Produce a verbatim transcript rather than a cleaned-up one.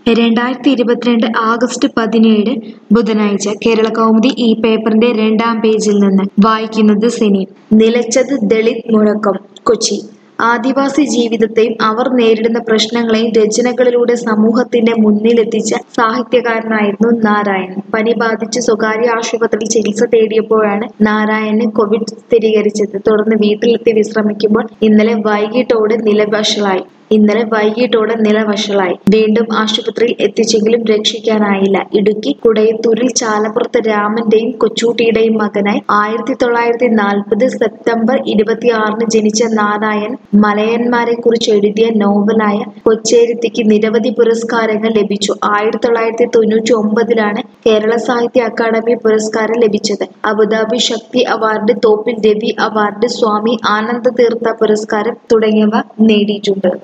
രണ്ടായിരത്തി ഇരുപത്തിരണ്ട് ആഗസ്റ്റ് പതിനേഴ് ബുധനാഴ്ച കേരള കൗമുദി ഈ പേപ്പറിന്റെ രണ്ടാം പേജിൽ നിന്ന് വായിക്കുന്നത് സിനി. നിലച്ചത് ദളിത് മുഴക്കം. കൊച്ചി. ആദിവാസി ജീവിതത്തെയും അവർ നേരിടുന്ന പ്രശ്നങ്ങളെയും രചനകളിലൂടെ സമൂഹത്തിന്റെ മുന്നിലെത്തിച്ച സാഹിത്യകാരനായിരുന്നു നാരായൺ. പനി ബാധിച്ച് സ്വകാര്യ ആശുപത്രിയിൽ ചികിത്സ തേടിയപ്പോഴാണ് നാരായണന് കോവിഡ് സ്ഥിരീകരിച്ചത്. തുടർന്ന് വീട്ടിലെത്തി വിശ്രമിക്കുമ്പോൾ ഇന്നലെ വൈകിട്ടോടെ നില വഷളായി ഇന്നലെ വൈകിട്ടോടെ നില വഷളായി വീണ്ടും ആശുപത്രിയിൽ എത്തിച്ചെങ്കിലും രക്ഷിക്കാനായില്ല. ഇടുക്കി കുടയത്തൂരിൽ ചാലപ്പുറത്ത് രാമന്റെയും കൊച്ചൂട്ടിയുടെയും മകനായി ആയിരത്തി തൊള്ളായിരത്തി നാൽപ്പത് സെപ്റ്റംബർ ഇരുപത്തിയാറിന് ജനിച്ച നാരായൺ മലയന്മാരെ കുറിച്ച് എഴുതിയ നോവലായ കൊച്ചേരിത്തിക്ക് നിരവധി പുരസ്കാരങ്ങൾ ലഭിച്ചു. ആയിരത്തി തൊള്ളായിരത്തി തൊണ്ണൂറ്റി ഒമ്പതിലാണ് കേരള സാഹിത്യ അക്കാദമി പുരസ്കാരം ലഭിച്ചത്. Abu Dhabi Shakti award, Thoppil Ravi award, Swami Anandatheertha പുരസ്കാരം തുടങ്ങിയവ നേടിയിട്ടുണ്ട്.